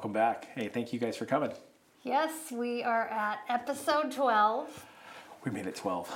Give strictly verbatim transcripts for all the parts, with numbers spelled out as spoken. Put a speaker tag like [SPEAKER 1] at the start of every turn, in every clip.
[SPEAKER 1] Welcome back. Hey, thank you guys for coming.
[SPEAKER 2] Yes, we are at episode twelve.
[SPEAKER 1] We made it twelve.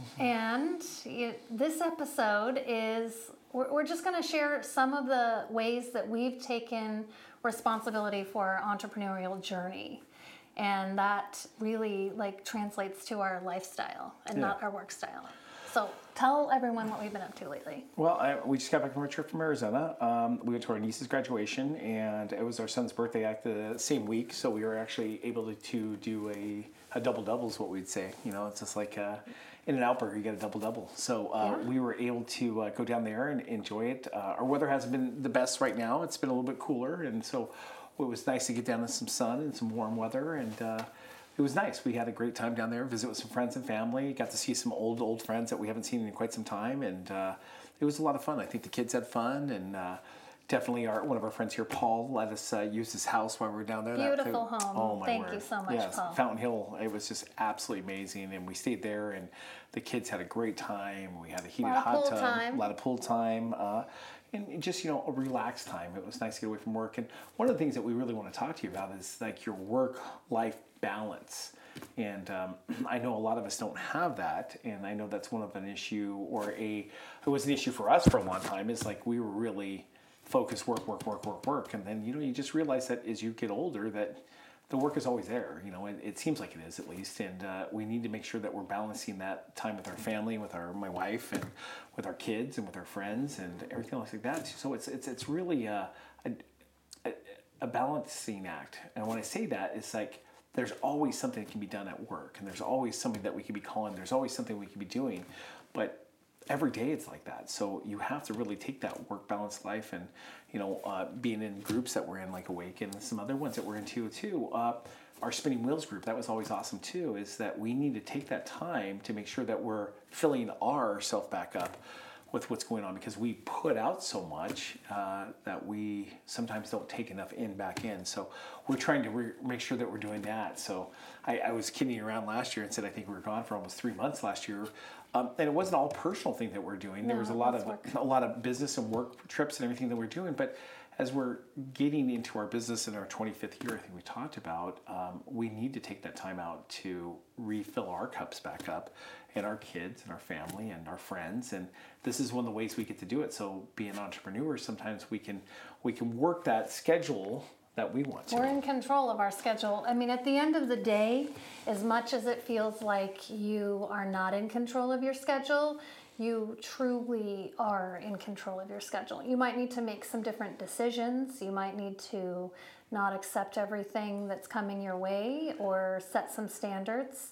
[SPEAKER 2] And it, this episode is, we're, we're just going to share some of the ways that we've taken responsibility for our entrepreneurial journey. And that really like translates to our lifestyle and
[SPEAKER 1] Yeah.
[SPEAKER 2] not our work style. So tell everyone what we've been up to lately.
[SPEAKER 1] Well, I, we just got back from a trip from Arizona. Um, we went to our niece's graduation, and it was our son's birthday at the same week. So we were actually able to, to do a, a double double, is what we'd say. You know, it's just like uh, in an Outburger, you get a double double. So uh,
[SPEAKER 2] Yeah.
[SPEAKER 1] we were able to uh, go down there and enjoy it. Uh, our weather hasn't been the best right now. It's been a little bit cooler, and so it was nice to get down to some sun and some warm weather. And uh, it was nice. We had a great time down there, visit with some friends and family, got to see some old, old friends that we haven't seen in quite some time, and uh, it was a lot of fun. I think the kids had fun, and uh, definitely our one of our friends here, Paul, let us uh, use his house while we were down there. That-
[SPEAKER 2] Beautiful home.
[SPEAKER 1] Oh, my
[SPEAKER 2] Thank
[SPEAKER 1] word.
[SPEAKER 2] you so much,
[SPEAKER 1] Yes,
[SPEAKER 2] Paul.
[SPEAKER 1] Fountain Hill, it was just absolutely amazing, and we stayed there, and the kids had a great time. We had a heated
[SPEAKER 2] Lot of
[SPEAKER 1] hot
[SPEAKER 2] pool
[SPEAKER 1] tub,
[SPEAKER 2] time.
[SPEAKER 1] a lot of pool time, uh, and just, you know, a relaxed time. It was nice to get away from work. And one of the things that we really want to talk to you about is like your work-life balance. And um, I know a lot of us don't have that, and I know that's one of an issue, or a, it was an issue for us for a long time, is like we were really focused work, work, work, work, work. And then, you know, you just realize that as you get older that the work is always there, you know, and it seems like it is at least. And uh, we need to make sure that we're balancing that time with our family, with our my wife, and with our kids, and with our friends, and everything else like that. So it's it's it's really a, a, a, a balancing act. And when I say that, it's like there's always something that can be done at work, and there's always something that we can be calling. There's always something we can be doing, but every day it's like that. So you have to really take that work balance life, and you know, uh, being in groups that we're in, like Awake, and some other ones that we're into too. Uh, our Spinning Wheels group, that was always awesome too, is that we need to take that time to make sure that we're filling ourself back up with what's going on, because we put out so much uh, that we sometimes don't take enough in back in. So we're trying to re- make sure that we're doing that. So I, I was kidding around last year and said I think we were gone for almost three months last year, um, and it wasn't all personal thing that we're doing. There
[SPEAKER 2] No,
[SPEAKER 1] was a
[SPEAKER 2] it
[SPEAKER 1] lot
[SPEAKER 2] was
[SPEAKER 1] of
[SPEAKER 2] work.
[SPEAKER 1] a lot of business and work trips and everything that we're doing, but as we're getting into our business in our twenty-fifth year, I think we talked about, um, we need to take that time out to refill our cups back up, and our kids and our family and our friends. And this is one of the ways we get to do it. So being entrepreneurs, sometimes we can we can work that schedule that we want to.
[SPEAKER 2] We're in control of our schedule. I mean, at the end of the day, as much as it feels like you are not in control of your schedule, you truly are in control of your schedule. You might need to make some different decisions. You might need to not accept everything that's coming your way or set some standards.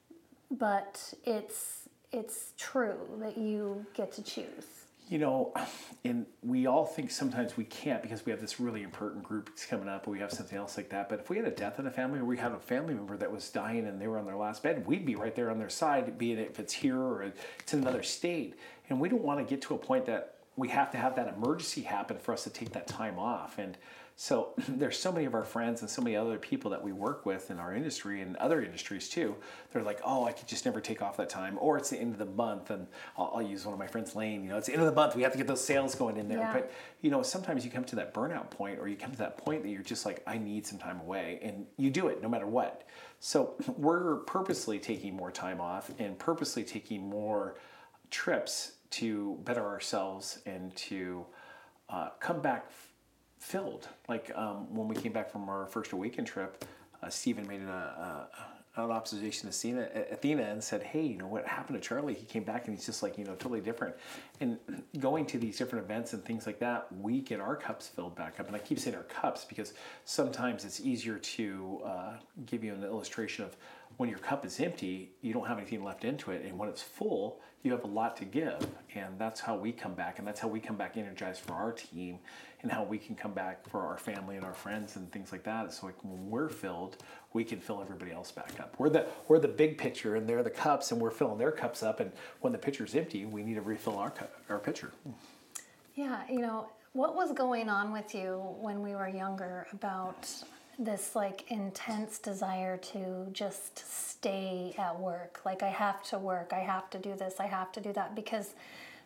[SPEAKER 2] But it's it's true that you get to choose.
[SPEAKER 1] You know, and we all think sometimes we can't because we have this really important group that's coming up, or we have something else like that. But if we had a death in the family, or we had a family member that was dying and they were on their last bed, we'd be right there on their side, be it if it's here or it's in another state. And we don't want to get to a point that we have to have that emergency happen for us to take that time off. And so there's so many of our friends and so many other people that we work with in our industry and other industries too. They're like, oh, I could just never take off that time. Or it's the end of the month, and I'll, I'll use one of my friends, Lane. You know, it's the end of the month. We have to get those sales going in there.
[SPEAKER 2] Yeah.
[SPEAKER 1] But you know, sometimes you come to that burnout point, or you come to that point that you're just like, I need some time away, and you do it no matter what. So we're purposely taking more time off and purposely taking more trips to better ourselves and to uh, come back filled. Like um, when we came back from our first Awaken trip, uh, Stephen made an, uh, uh, an observation to Athena, Athena and said, hey, you know, what happened to Charlie? He came back and he's just like, you know, totally different. And going to these different events and things like that, we get our cups filled back up. And I keep saying our cups because sometimes it's easier to uh, give you an illustration of when your cup is empty, you don't have anything left into it. And when it's full, you have a lot to give. And that's how we come back. And that's how we come back energized for our team, and how we can come back for our family and our friends and things like that. So like when we're filled, we can fill everybody else back up. We're the we're the big pitcher, and they're the cups, and we're filling their cups up. And when the pitcher's empty, we need to refill our cup, our pitcher.
[SPEAKER 2] Yeah, you know, what was going on with you when we were younger about this like intense desire to just stay at work? Like, I have to work, I have to do this, I have to do that, because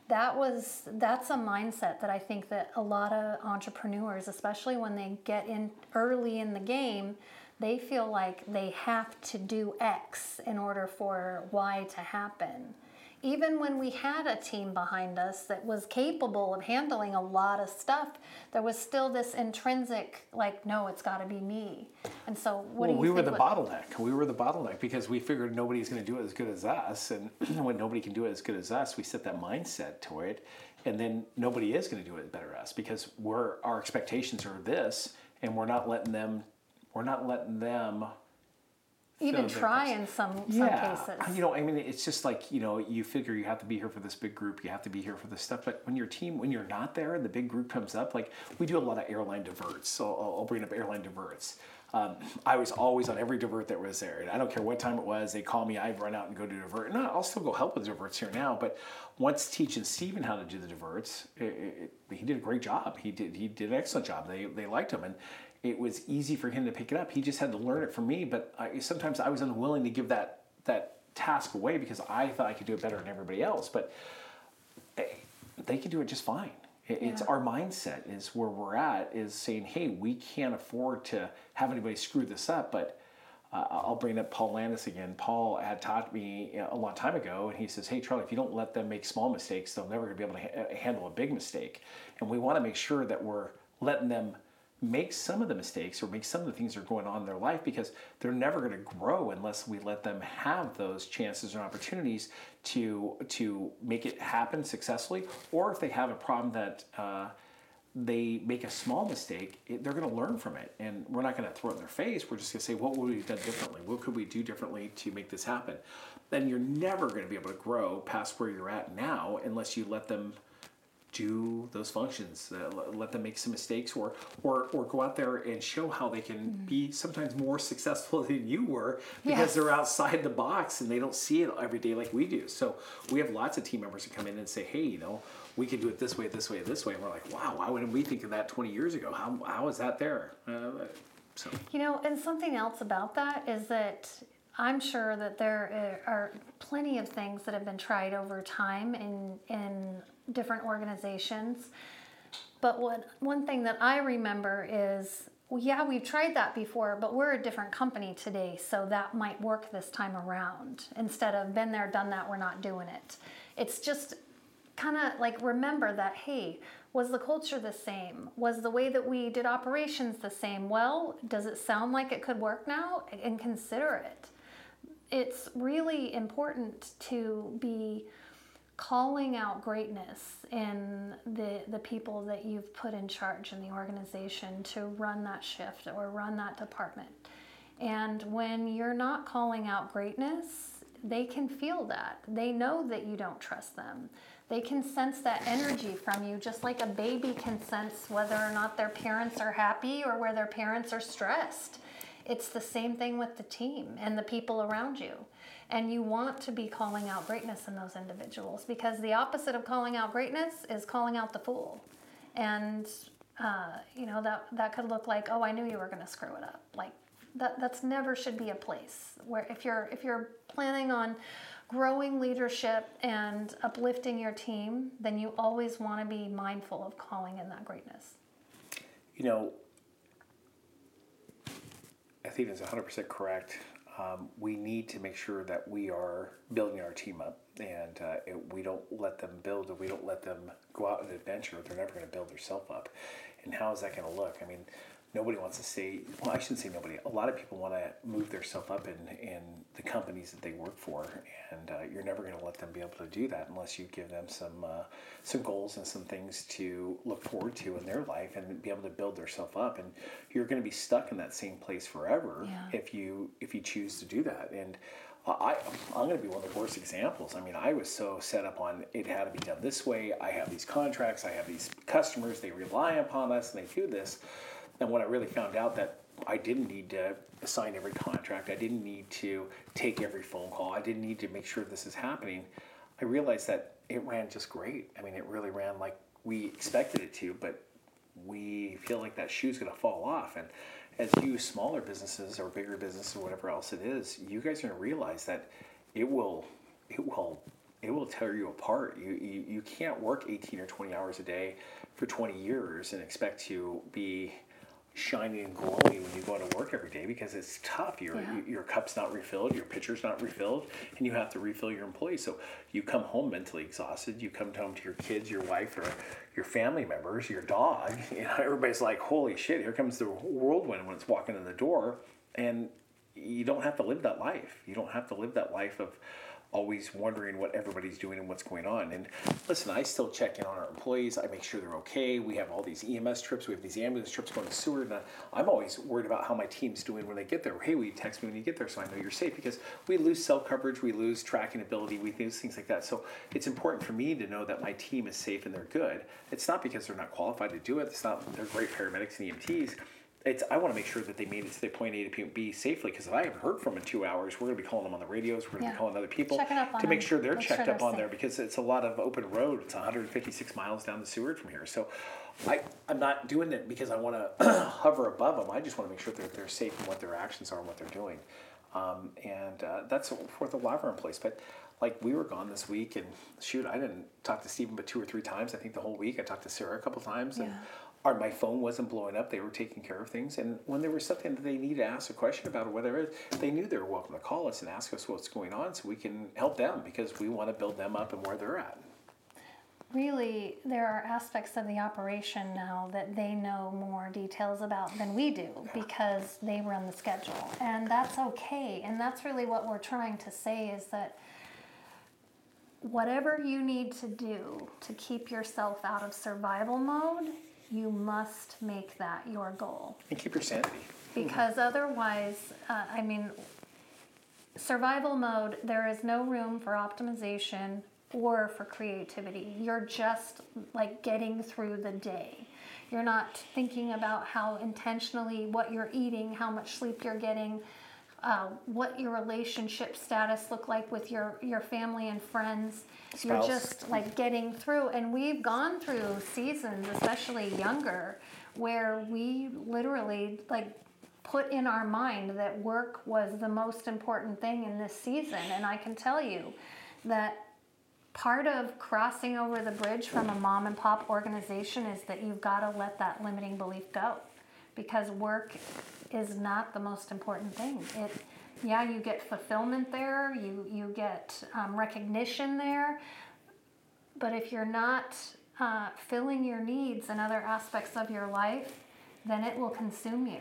[SPEAKER 2] that was that's a mindset that I think that a lot of entrepreneurs, especially when they get in early in the game, they feel like they have to do X in order for Y to happen. Even when we had a team behind us that was capable of handling a lot of stuff, there was still this intrinsic, like, no, it's got to be me. And so, what
[SPEAKER 1] well,
[SPEAKER 2] do you
[SPEAKER 1] we
[SPEAKER 2] think?
[SPEAKER 1] were the
[SPEAKER 2] what,
[SPEAKER 1] bottleneck. We were the bottleneck because we figured nobody's going to do it as good as us. And when nobody can do it as good as us, we set that mindset to it. And then nobody is going to do it better as us because we're, our expectations are this, and we're not letting them, we're not letting them
[SPEAKER 2] even try in some, some
[SPEAKER 1] yeah.
[SPEAKER 2] cases.
[SPEAKER 1] You know, I mean, it's just like, you know, you figure you have to be here for this big group, you have to be here for this stuff. But when your team, when you're not there and the big group comes up, like we do a lot of airline diverts. So I'll, I'll bring up airline diverts. Um, I was always on every divert that was there. And I don't care what time it was, they call me, I'd run out and go do divert. And I'll still go help with diverts here now. But once teaching Steven how to do the diverts, it, it, he did a great job. He did, he did an excellent job. They, they liked him. And it was easy for him to pick it up. He just had to learn it from me, but I, sometimes I was unwilling to give that that task away because I thought I could do it better than everybody else. But they, they can do it just fine. It, yeah. It's our mindset is where we're at is saying, hey, we can't afford to have anybody screw this up. But uh, I'll bring up Paul Landis again. Paul had taught me a long time ago, and he says, hey, Charlie, if you don't let them make small mistakes, they're never going to be able to ha- handle a big mistake. And we want to make sure that we're letting them make some of the mistakes or make some of the things that are going on in their life because they're never going to grow unless we let them have those chances and opportunities to to make it happen successfully. Or if they have a problem that uh, they make a small mistake, it, they're going to learn from it. And we're not going to throw it in their face. We're just going to say, what would we have done differently? What could we do differently to make this happen? Then you're never going to be able to grow past where you're at now unless you let them do those functions, uh, let them make some mistakes or, or or go out there and show how they can mm. be sometimes more successful than you were because yes. they're outside the box and they don't see it every day like we do. So we have lots of team members who come in and say, hey, you know, we can do it this way, this way, this way. And we're like, wow, why wouldn't we think of that twenty years ago? How How is that there? Uh, so
[SPEAKER 2] You know, and something else about that is that I'm sure that there are plenty of things that have been tried over time in in different organizations. But what one thing that I remember is, well, yeah, we've tried that before, but we're a different company today, so that might work this time around. Instead of been there, done that, we're not doing it. It's just kind of like remember that, hey, was the culture the same? Was the way that we did operations the same? Well, does it sound like it could work now? And consider it. It's really important to be calling out greatness in the the people that you've put in charge in the organization to run that shift or run that department. And when you're not calling out greatness, they can feel that. They know that you don't trust them. They can sense that energy from you, just like a baby can sense whether or not their parents are happy or where their parents are stressed. It's the same thing with the team and the people around you. And you want to be calling out greatness in those individuals because the opposite of calling out greatness is calling out the fool. And, uh, you know, that, that could look like, oh, I knew you were going to screw it up. Like that, that's never should be a place where if you're, if you're planning on growing leadership and uplifting your team, then you always want to be mindful of calling in that greatness.
[SPEAKER 1] You know, I think that's one hundred percent correct. Um, we need to make sure that we are building our team up and uh, it, we don't let them build or we don't let them go out on an adventure. They're never going to build themselves up. And how is that going to look? I mean, nobody wants to say, well, I shouldn't say nobody. A lot of people want to move themselves up in, in the companies that they work for. And uh, you're never going to let them be able to do that unless you give them some uh, some goals and some things to look forward to in their life and be able to build themselves up. And you're going to be stuck in that same place forever yeah. if you if you choose to do that. And I, I'm going to be one of the worst examples. I mean, I was so set up on it had to be done this way. I have these contracts. I have these customers. They rely upon us and they do this. And when I really found out that I didn't need to sign every contract, I didn't need to take every phone call, I didn't need to make sure this is happening, I realized that it ran just great. I mean, it really ran like we expected it to, but we feel like that shoe's going to fall off. And as you smaller businesses or bigger businesses or whatever else it is, you guys are going to realize that it will, it will it will tear you apart. You, you you can't work eighteen or twenty hours a day for twenty years and expect to be shining and glowing when you go to work every day, because it's tough. Your
[SPEAKER 2] Yeah.
[SPEAKER 1] your cup's not refilled, your pitcher's not refilled, and you have to refill your employees. So you come home mentally exhausted. You come home to your kids, your wife, or your family members, your dog. You know, everybody's like, "Holy shit! Here comes the whirlwind when it's walking in the door," and you don't have to live that life. You don't have to live that life of always wondering what everybody's doing and what's going on. And listen, I still check in on our employees. I make sure they're okay. We have all these E M S trips. We have these ambulance trips going to Seward. And I'm always worried about how my team's doing when they get there. Hey, will you text me when you get there so I know you're safe? Because we lose cell coverage, we lose tracking ability, we lose things like that. So it's important for me to know that my team is safe and they're good. It's not because they're not qualified to do it. It's not they're great paramedics and E M Ts. It's, I want to make sure that they made it to their point A to point B safely, because if I haven't heard from them in two hours, we're going to be calling them on the radios, we're going to
[SPEAKER 2] Yeah.
[SPEAKER 1] be calling other people
[SPEAKER 2] Checking up on
[SPEAKER 1] to make
[SPEAKER 2] them.
[SPEAKER 1] sure they're
[SPEAKER 2] Make
[SPEAKER 1] checked
[SPEAKER 2] sure
[SPEAKER 1] up
[SPEAKER 2] they're
[SPEAKER 1] on there,
[SPEAKER 2] safe.
[SPEAKER 1] because it's a lot of open road. It's one hundred fifty-six miles down the Seward from here. So I, I'm not doing it because I want to hover above them. I just want to make sure that they're safe and what their actions are and what they're doing. Um, and uh, that's for the Laverne place. But like, we were gone this week, and shoot, I didn't talk to Stephen but two or three times, I think, the whole week. I talked to Sarah a couple times, and
[SPEAKER 2] Yeah.
[SPEAKER 1] our, my phone wasn't blowing up. They were taking care of things. And when there was something that they needed to ask a question about or whatever it is, they knew they were welcome to call us and ask us what's going on so we can help them, because we want to build them up and where they're at.
[SPEAKER 2] Really, there are aspects of the operation now that they know more details about than we do, because they run the schedule. And that's okay. And that's really what we're trying to say, is that whatever you need to do to keep yourself out of survival mode, you must make that your goal.
[SPEAKER 1] And keep your sanity.
[SPEAKER 2] Because otherwise, uh, I mean, survival mode, there is no room for optimization or for creativity. You're just like getting through the day. You're not thinking about how intentionally, what you're eating, how much sleep you're getting, uh, what your relationship status look like with your, your family and friends.
[SPEAKER 1] Spouse.
[SPEAKER 2] You're just like getting through. And we've gone through seasons, especially younger, where we literally like put in our mind that work was the most important thing in this season. And I can tell you that part of crossing over the bridge from a mom and pop organization is that you've got to let that limiting belief go, because work is not the most important thing. It, yeah, you get fulfillment there, you, you get um, recognition there, but if you're not uh, filling your needs in other aspects of your life, then it will consume you.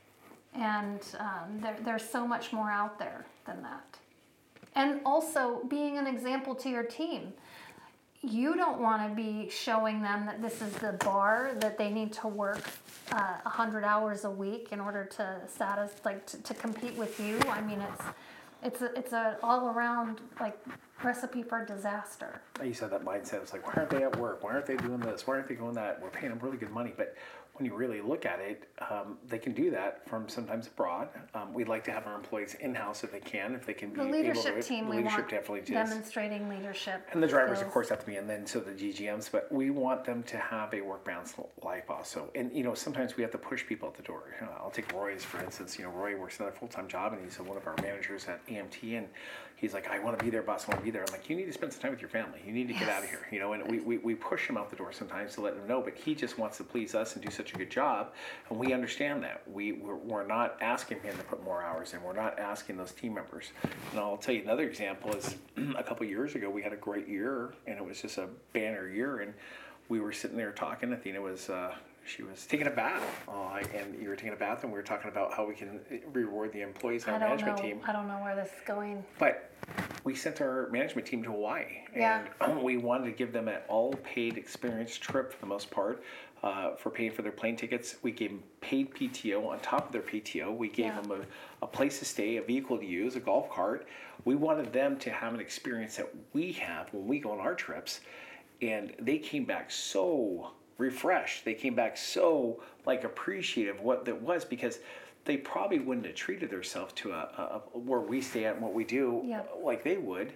[SPEAKER 2] And um, there, there's so much more out there than that. And also being an example to your team. You don't want to be showing them that this is the bar that they need to work uh, one hundred hours a week in order to satisfy, like to, to compete with you. I mean, it's it's a, it's a all around like recipe for disaster.
[SPEAKER 1] I used to have that mindset. It's like, why aren't they at work? Why aren't they doing this? Why aren't they doing that? We're paying them really good money. But when you really look at it, um, they can do that from sometimes abroad. Um, we'd like to have our employees in-house if they can, if they can be
[SPEAKER 2] The
[SPEAKER 1] able
[SPEAKER 2] leadership
[SPEAKER 1] to.
[SPEAKER 2] team,
[SPEAKER 1] The
[SPEAKER 2] we
[SPEAKER 1] leadership
[SPEAKER 2] want
[SPEAKER 1] definitely is.
[SPEAKER 2] demonstrating leadership.
[SPEAKER 1] And the drivers, of
[SPEAKER 2] skills.
[SPEAKER 1] course, have to be, and then so the G G Ms, but we want them to have a work balance life also. And, you know, sometimes we have to push people at the door. You know, I'll take Roy's, for instance. You know, Roy works another full-time job, and he's one of our managers at E M T, and he's like, I want to be there, boss, I want to be there. I'm like, you need to spend some time with your family. You need to get
[SPEAKER 2] Yes.
[SPEAKER 1] out of here. You know, and we, we, we push him out the door sometimes to let him know, but he just wants to please us and do such a good job, and we understand that. We, we're, we're not asking him to put more hours in. We're not asking those team members. And I'll tell you another example is a couple years ago, we had a great year, and it was just a banner year, and we were sitting there talking. Athena was uh, she was taking a bath, uh, and you were taking a bath, and we were talking about how we can reward the employees in
[SPEAKER 2] I
[SPEAKER 1] our
[SPEAKER 2] don't
[SPEAKER 1] management
[SPEAKER 2] know.
[SPEAKER 1] team.
[SPEAKER 2] I don't know where this is going.
[SPEAKER 1] But we sent our management team to Hawaii,
[SPEAKER 2] Yeah.
[SPEAKER 1] and we wanted to give them an all-paid experience trip for the most part, uh, for paying for their plane tickets. We gave them paid P T O on top of their P T O. We gave
[SPEAKER 2] Yeah.
[SPEAKER 1] them a, a place to stay, a vehicle to use, a golf cart. We wanted them to have an experience that we have when we go on our trips, and they came back so refreshed. They came back so like appreciative of what that was, because they probably wouldn't have treated themselves to a, a, a where we stay at and what we do
[SPEAKER 2] Yeah.
[SPEAKER 1] like they would.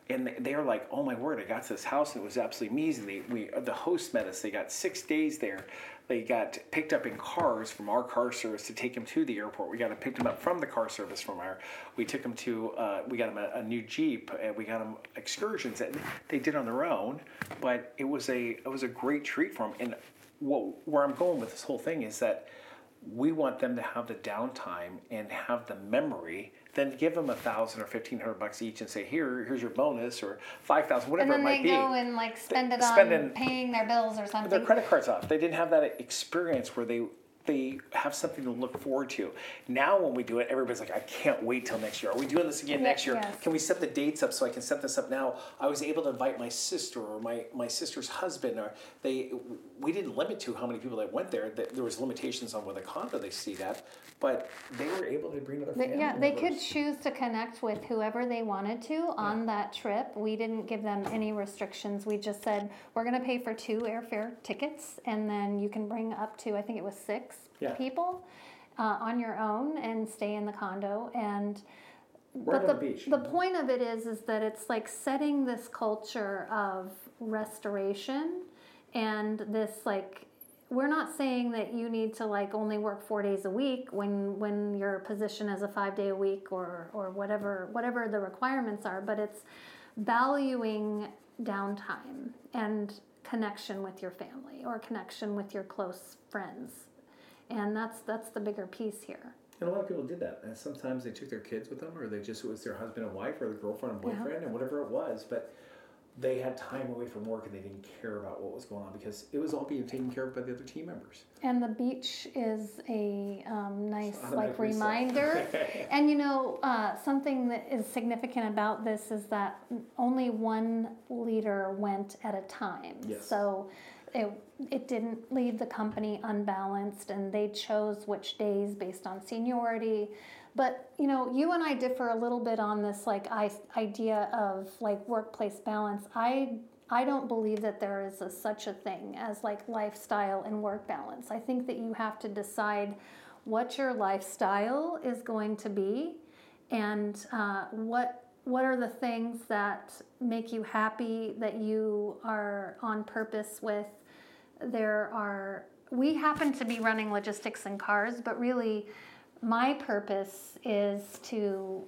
[SPEAKER 1] and they- they were like, "Oh my word! I got to this house and it was absolutely amazing." They, we the host met us. They got six days there. They got picked up in cars from our car service to take them to the airport. We got them picked them up from the car service from our. We took them to. Uh, we got them a, a new Jeep, and we got them excursions that they did on their own. But it was a it was a great treat for them. And what where I'm going with this whole thing is that we want them to have the downtime and have the memory. Then give them a thousand or fifteen hundred bucks each and say, here, here's your bonus, or five thousand, whatever
[SPEAKER 2] And
[SPEAKER 1] it
[SPEAKER 2] then
[SPEAKER 1] might
[SPEAKER 2] they
[SPEAKER 1] be.
[SPEAKER 2] go and like spend it
[SPEAKER 1] spend
[SPEAKER 2] on
[SPEAKER 1] in-
[SPEAKER 2] paying their bills or
[SPEAKER 1] Their
[SPEAKER 2] something.
[SPEAKER 1] credit cards off. They didn't have that experience where they they have something to look forward to. Now when we do it, everybody's like, I can't wait till next year. Are we doing this again
[SPEAKER 2] Yeah,
[SPEAKER 1] next year?
[SPEAKER 2] yes.
[SPEAKER 1] Can we set the dates up so I can set this up now? I was able to invite my sister or my, my sister's husband. Or they we didn't limit to how many people that went there. There was limitations on what the condo they stayed at, but they were able to bring other
[SPEAKER 2] They-
[SPEAKER 1] family
[SPEAKER 2] yeah, they
[SPEAKER 1] members.
[SPEAKER 2] could choose to connect with whoever they wanted to on that trip. We didn't give them any restrictions. We just said, we're going to pay for two airfare tickets, and then you can bring up to, I think it was six
[SPEAKER 1] Yeah.
[SPEAKER 2] people uh, on your own and stay in the condo. And
[SPEAKER 1] Right
[SPEAKER 2] but
[SPEAKER 1] on
[SPEAKER 2] the,
[SPEAKER 1] the beach.
[SPEAKER 2] the point of it is, is that it's like setting this culture of restoration and this like, we're not saying that you need to like only work four days a week when when your position is a five day a week or or whatever whatever the requirements are, but it's valuing downtime and connection with your family or connection with your close friends, and that's that's the bigger piece here.
[SPEAKER 1] And a lot of people did that. And sometimes they took their kids with them, or they just, it was their husband and wife, or their girlfriend and boyfriend, and whatever it was. But they had time away from work and they didn't care about what was going on because it was all being taken care of by the other team members.
[SPEAKER 2] And the beach is a um, nice
[SPEAKER 1] Automatic
[SPEAKER 2] like
[SPEAKER 1] reset.
[SPEAKER 2] reminder. And you know, uh, something that is significant about this is that only one leader went at a time.
[SPEAKER 1] Yes.
[SPEAKER 2] So it it didn't leave the company unbalanced, and they chose which days based on seniority. But you know, you and I differ a little bit on this like I, idea of like workplace balance. I I don't believe that there is a, such a thing as like lifestyle and work balance. I think that you have to decide what your lifestyle is going to be, and uh, what what are the things that make you happy, that you are on purpose with. There are we happen to be running logistics and cars, but really my purpose is to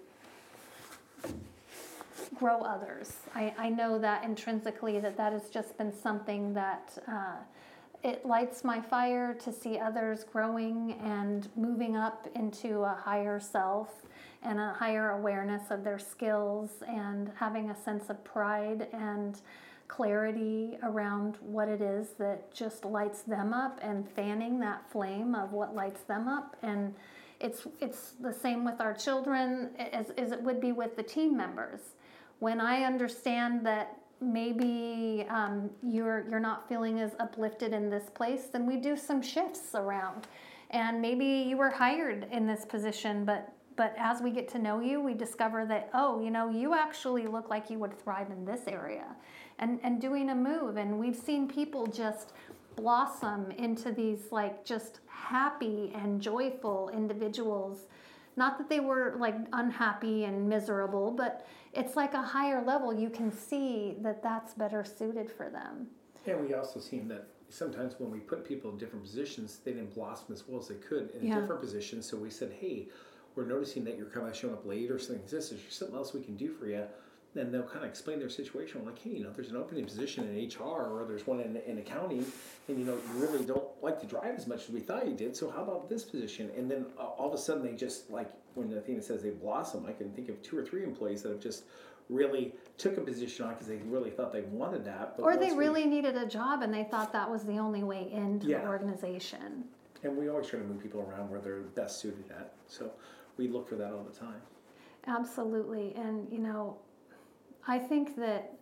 [SPEAKER 2] grow others. I, I know that intrinsically that that has just been something that uh, it lights my fire to see others growing and moving up into a higher self and a higher awareness of their skills and having a sense of pride and clarity around what it is that just lights them up and fanning that flame of what lights them up. And it's it's the same with our children as, as it would be with the team members. When I understand that maybe um, you're you're not feeling as uplifted in this place, then we do some shifts around. And maybe you were hired in this position, but but as we get to know you, we discover that, oh, you know, you actually look like you would thrive in this area. And and doing a move, and we've seen people just blossom into these like just happy and joyful individuals. Not that they were like unhappy and miserable, but it's like a higher level. You can see that that's better suited for them.
[SPEAKER 1] And we also seen that sometimes when we put people in different positions, they didn't blossom as well as they could in
[SPEAKER 2] Yeah.
[SPEAKER 1] different positions. So we said, hey, we're noticing that you're kind of showing up late or something like this. Is there something else we can do for you? Then they'll kind of explain their situation. We're like, hey, you know, there's an opening position in H R, or there's one in, in accounting, and you know, you really don't like to drive as much as we thought you did. So how about this position? And then uh, all of a sudden, they just like when Athena says they blossom. I can think of two or three employees that have just really took a position on because they really thought they wanted that. But
[SPEAKER 2] Or they
[SPEAKER 1] once we-
[SPEAKER 2] really needed a job and they thought that was the only way into the
[SPEAKER 1] Yeah.
[SPEAKER 2] organization.
[SPEAKER 1] And we always try to move people around where they're best suited at. So we look for that all the time.
[SPEAKER 2] Absolutely. And, you know, I think that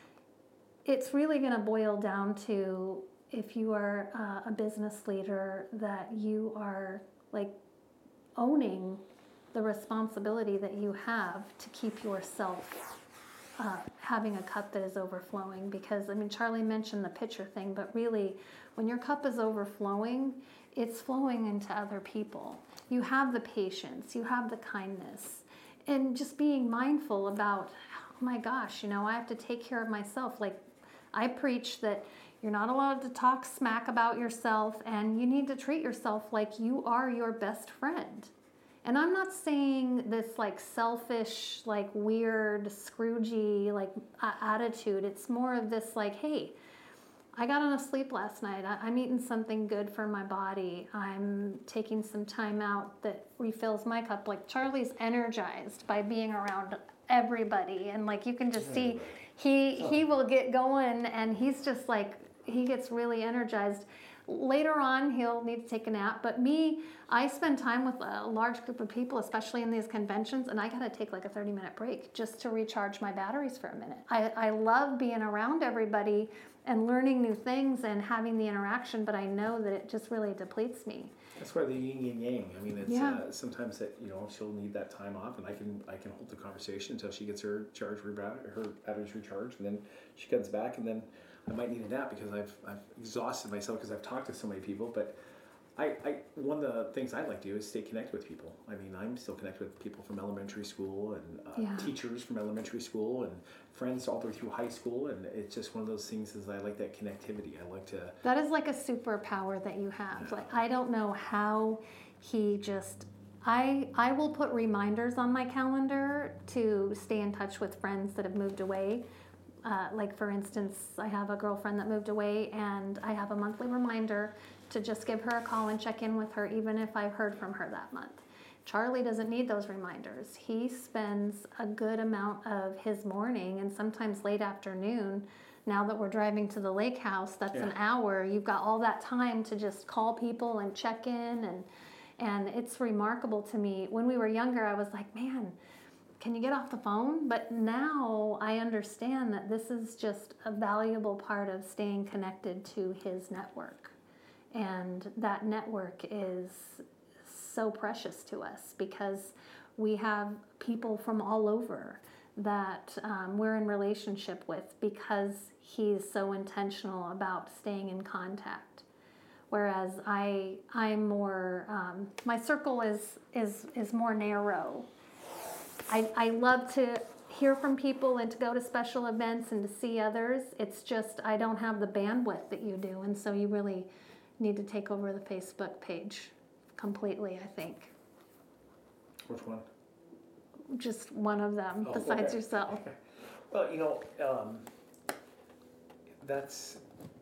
[SPEAKER 2] it's really going to boil down to, if you are uh, a business leader, that you are like owning the responsibility that you have to keep yourself uh, having a cup that is overflowing. Because, I mean, Charlie mentioned the pitcher thing, but really, when your cup is overflowing, it's flowing into other people. You have the patience, you have the kindness, and just being mindful about my gosh, you know, I have to take care of myself. Like, I preach that you're not allowed to talk smack about yourself, and you need to treat yourself like you are your best friend. And I'm not saying this like selfish, like weird, Scroogey like uh, attitude. It's more of this like, hey, I got enough sleep last night. I, I'm eating something good for my body. I'm taking some time out that refills my cup. Like Charlie's energized by being around everybody, and like you can just see he he will get going, and he's just like he gets really energized. Later on, he'll need to take a nap. But me, I spend time with a large group of people, especially in these conventions, and I got to take like a thirty minute break just to recharge my batteries for a minute. I, I love being around everybody and learning new things and having the interaction, but I know that it just really depletes me.
[SPEAKER 1] That's why the yin and yang. I mean, it's
[SPEAKER 2] Yeah.
[SPEAKER 1] uh, sometimes that you know she'll need that time off, and I can I can hold the conversation until she gets her charge rebound, her batteries recharged, and then she comes back, and then I might need a nap because I've I've exhausted myself because I've talked to so many people. But I, I one of the things I like to do is stay connected with people. I mean, I'm still connected with people from elementary school and uh,
[SPEAKER 2] Yeah.
[SPEAKER 1] teachers from elementary school and friends all the way through high school, and it's just one of those things. Is I like that connectivity. I like to.
[SPEAKER 2] That is like a superpower that you have. Like, I don't know how he just. I I will put reminders on my calendar to stay in touch with friends that have moved away. Uh, like for instance, I have a girlfriend that moved away, and I have a monthly reminder to just give her a call and check in with her, even if I've heard from her that month. Charlie doesn't need those reminders. He spends a good amount of his morning and sometimes late afternoon. Now that we're driving to the lake house, that's
[SPEAKER 1] Yeah.
[SPEAKER 2] an hour. You've got all that time to just call people and check in, and and it's remarkable to me. When we were younger, I was like, man, can you get off the phone? But now I understand that this is just a valuable part of staying connected to his network. And that network is so precious to us because we have people from all over that um, we're in relationship with because he's so intentional about staying in contact. Whereas I, I'm more, um, my circle is, is, is more narrow. I, I love to hear from people and to go to special events and to see others. It's just I don't have the bandwidth that you do, and so you really need to take over the Facebook page completely, I think.
[SPEAKER 1] Which one?
[SPEAKER 2] Just one of them,
[SPEAKER 1] Oh,
[SPEAKER 2] besides
[SPEAKER 1] okay.
[SPEAKER 2] yourself.
[SPEAKER 1] Well, you know, um, that's,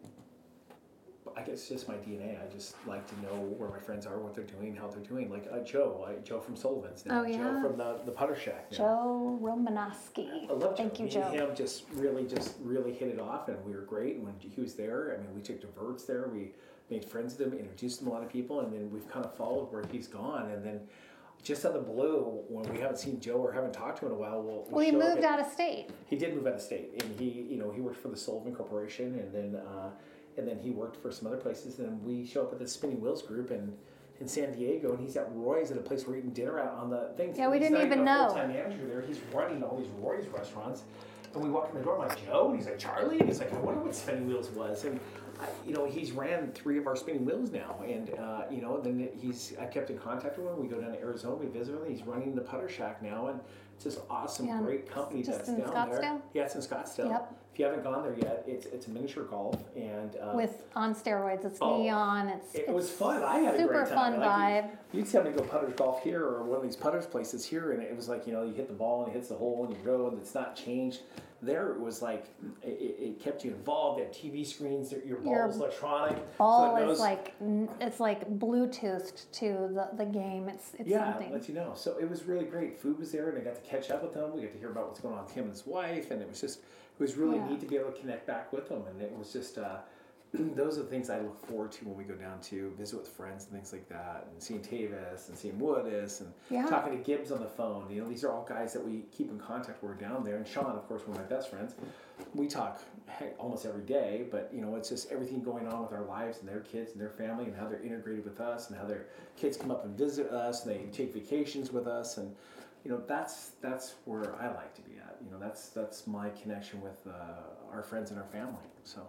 [SPEAKER 1] I guess, just my D N A. I just like to know where my friends are, what they're doing, how they're doing. Like uh, Joe, I, Joe from Sullivan's now.
[SPEAKER 2] Oh, yeah.
[SPEAKER 1] Joe from the, the Putter Shack now.
[SPEAKER 2] Joe Romanowski.
[SPEAKER 1] I love Joe.
[SPEAKER 2] Thank you,
[SPEAKER 1] Me
[SPEAKER 2] Joe.
[SPEAKER 1] and him just really, just really hit it off, and we were great. And when he was there, I mean, we took diverts there. We made friends with him, introduced him to a lot of people, and then we've kind of followed where he's gone. And then just out of the blue, when we haven't seen Joe or haven't talked to him in a while, we'll, we'll
[SPEAKER 2] Well, he
[SPEAKER 1] show up
[SPEAKER 2] moved
[SPEAKER 1] at-
[SPEAKER 2] out of state.
[SPEAKER 1] He did move out of state, and he, you know, he worked for the Sullivan Corporation, and then, uh, and then he worked for some other places. And then we show up at the Spinning Wheels group in, in San Diego, and he's at Roy's at a place we're eating dinner out on the thing.
[SPEAKER 2] Yeah, we
[SPEAKER 1] He's
[SPEAKER 2] didn't
[SPEAKER 1] not
[SPEAKER 2] even
[SPEAKER 1] a
[SPEAKER 2] know.
[SPEAKER 1] full-time manager there. He's running all these Roy's restaurants, and we walk in the door. I'm like, Joe, and he's like, Charlie, and he's like, I wonder what Spinning Wheels was, and. I, you know, he's ran three of our spinning wheels now, and uh, you know, then he's I kept in contact with him. We go down to Arizona, we visit him. He's running the Putter Shack now, and it's this awesome,
[SPEAKER 2] Yeah.
[SPEAKER 1] great company
[SPEAKER 2] Just
[SPEAKER 1] that's
[SPEAKER 2] in
[SPEAKER 1] down
[SPEAKER 2] Scottsdale?
[SPEAKER 1] there. Yeah, it's in Scottsdale.
[SPEAKER 2] Yep.
[SPEAKER 1] If you haven't gone there yet, it's it's a miniature golf, and uh,
[SPEAKER 2] With on steroids, it's
[SPEAKER 1] Oh,
[SPEAKER 2] neon. It's
[SPEAKER 1] it
[SPEAKER 2] it's
[SPEAKER 1] was fun. I had a
[SPEAKER 2] super
[SPEAKER 1] great time.
[SPEAKER 2] fun
[SPEAKER 1] Like,
[SPEAKER 2] vibe.
[SPEAKER 1] You, you'd tell me to go putters golf here or one of these putters places here, and it was like, you know, you hit the ball and it hits the hole and you go, and it's not changed. There it was like it, it kept you involved. They had T V screens. Your ball
[SPEAKER 2] Your
[SPEAKER 1] was electronic.
[SPEAKER 2] Ball
[SPEAKER 1] so it
[SPEAKER 2] is
[SPEAKER 1] knows,
[SPEAKER 2] like it's like Bluetoothed to the, the game. It's it's
[SPEAKER 1] yeah,
[SPEAKER 2] something.
[SPEAKER 1] it lets you know. So it was really great. Food was there, and I got to catch up with them. We got to hear about what's going on with him and his wife, and it was just it was really
[SPEAKER 2] Yeah.
[SPEAKER 1] neat to be able to connect back with them. And it was just uh, those are the things I look forward to when we go down to visit with friends and things like that, and seeing Tavis and seeing Woodis and
[SPEAKER 2] Yeah.
[SPEAKER 1] talking to Gibbs on the phone. You know, these are all guys that we keep in contact. We're down there, and Sean, of course, one of my best friends. We talk heck, almost every day, but you know, it's just everything going on with our lives and their kids and their family and how they're integrated with us and how their kids come up and visit us and they take vacations with us, and you know, that's that's where I like to be at. You know, that's that's my connection with uh, our friends and our family. So,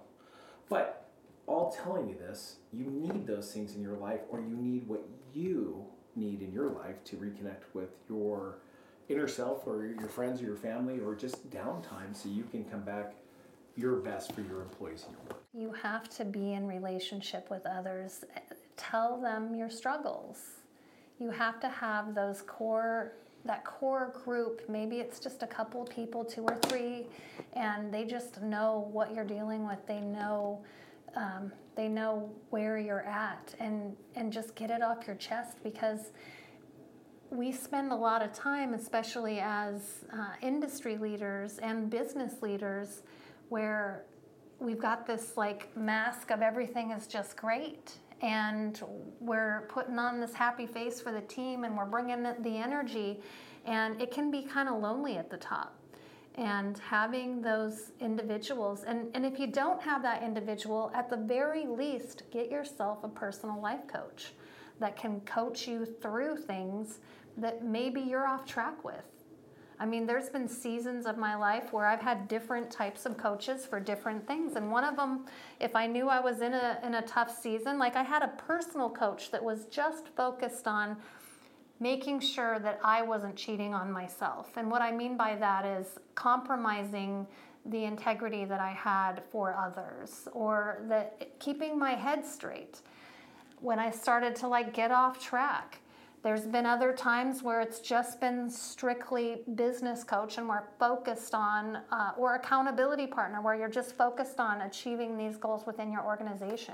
[SPEAKER 1] but all telling you this, you need those things in your life, or you need what you need in your life to reconnect with your inner self or your friends or your family or just downtime so you can come back your best for your employees and your work.
[SPEAKER 2] You have to be in relationship with others. Tell them your struggles. You have to have those core, that core group. Maybe it's just a couple people, two or three, and they just know what you're dealing with. They know, um, they know where you're at, and and just get it off your chest, because we spend a lot of time, especially as uh, industry leaders and business leaders, where we've got this like mask of everything is just great, and we're putting on this happy face for the team, and we're bringing the energy, and it can be kind of lonely at the top. And having those individuals, and, and if you don't have that individual, at the very least, get yourself a personal life coach that can coach you through things that maybe you're off track with. I mean, there's been seasons of my life where I've had different types of coaches for different things. And one of them, if I knew I was in a in a tough season, like I had a personal coach that was just focused on making sure that I wasn't cheating on myself. And what I mean by that is compromising the integrity that I had for others, or that keeping my head straight when I started to like get off track. There's been other times where it's just been strictly business coach, and we're focused on, uh, or accountability partner, where you're just focused on achieving these goals within your organization.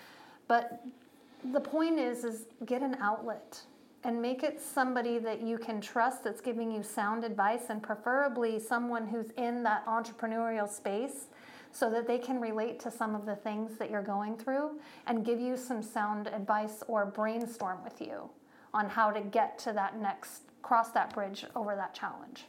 [SPEAKER 2] But the point is, is get an outlet and make it somebody that you can trust, that's giving you sound advice, and preferably someone who's in that entrepreneurial space, so that they can relate to some of the things that you're going through and give you some sound advice or brainstorm with you on how to get to that next, cross that bridge over that challenge.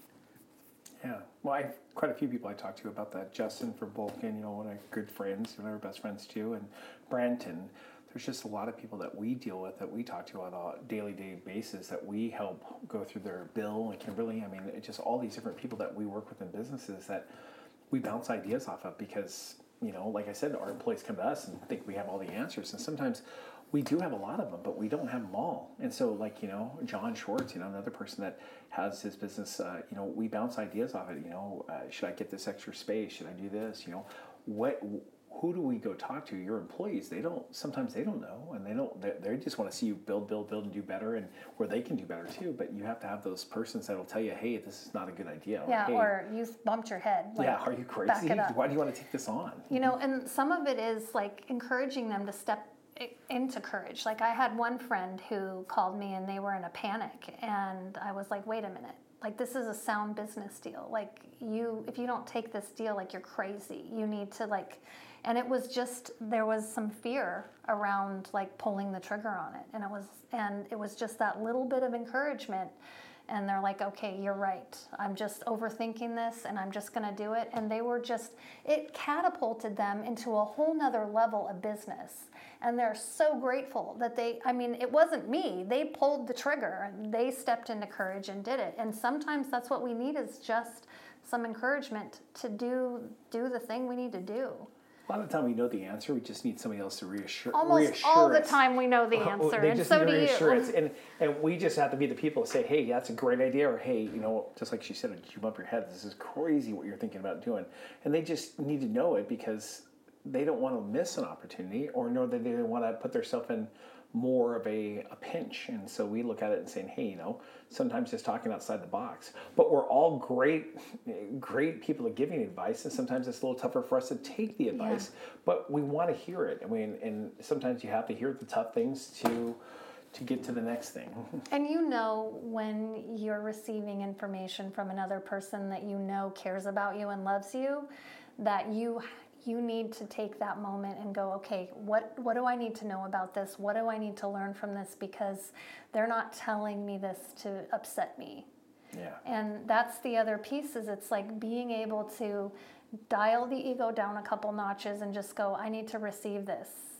[SPEAKER 1] Yeah, well, I have quite a few people I talked to about that. Justin from Vulcan, you know, one of my good friends, one of our best friends too, and Brent, and there's just a lot of people that we deal with, that we talk to on a daily day basis, that we help go through their bill, and Kimberly, I mean, it just all these different people that we work with in businesses that we bounce ideas off of, because, you know, like I said, our employees come to us and think we have all the answers, and sometimes we do have a lot of them, but we don't have them all. And so, like, you know, John Schwartz, you know, another person that has his business, uh, you know, we bounce ideas off it. You know, uh, should I get this extra space? Should I do this? You know, what? Who do we go talk to? Your employees, they don't, sometimes they don't know, and they don't, they, they just want to see you build, build, build, and do better, and where they can do better too. But you have to have those persons that'll tell you, hey, this is not a good idea.
[SPEAKER 2] Yeah,
[SPEAKER 1] hey,
[SPEAKER 2] or you bumped your head. Like,
[SPEAKER 1] yeah, are you crazy?
[SPEAKER 2] back it up.
[SPEAKER 1] Why do you want to take this on?
[SPEAKER 2] You know, and some of it is like encouraging them to step into courage. Like I had one friend who called me and they were in a panic, and I was like, wait a minute, like this is a sound business deal. Like you, if you don't take this deal, like you're crazy. You need to like, and it was just, there was some fear around like pulling the trigger on it. And it was, and it was just that little bit of encouragement. And they're like, okay, you're right. I'm just overthinking this, and I'm just going to do it. And they were just, it catapulted them into a whole nother level of business. And they're so grateful that they, I mean, it wasn't me. They pulled the trigger, and they stepped into courage and did it. And sometimes that's what we need, is just some encouragement to do, do the thing we need to do.
[SPEAKER 1] A lot of the time we know the answer, we just need somebody else to reassure,
[SPEAKER 2] Almost
[SPEAKER 1] reassure
[SPEAKER 2] all the
[SPEAKER 1] us.
[SPEAKER 2] time we know the answer,
[SPEAKER 1] They
[SPEAKER 2] and
[SPEAKER 1] just
[SPEAKER 2] so
[SPEAKER 1] need
[SPEAKER 2] do
[SPEAKER 1] reassurance.
[SPEAKER 2] you.
[SPEAKER 1] And, and we just have to be the people to say, hey, that's a great idea, or hey, you know, just like she said, did you bump your head? This is crazy what you're thinking about doing. And they just need to know it, because they don't want to miss an opportunity, or know that they want to put themselves in more of a, a pinch. And so we look at it and saying, hey, you know, sometimes just talking outside the box. But we're all great, great people at giving advice, and sometimes it's a little tougher for us to take the advice, yeah. But we want to hear it. I mean, and sometimes you have to hear the tough things to to get to the next thing.
[SPEAKER 2] And you know, when you're receiving information from another person that you know cares about you and loves you, that you you need to take that moment and go, okay, what, what do I need to know about this? What do I need to learn from this? Because they're not telling me this to upset me.
[SPEAKER 1] Yeah.
[SPEAKER 2] And that's the other piece, is it's like being able to dial the ego down a couple notches and just go, I need to receive this.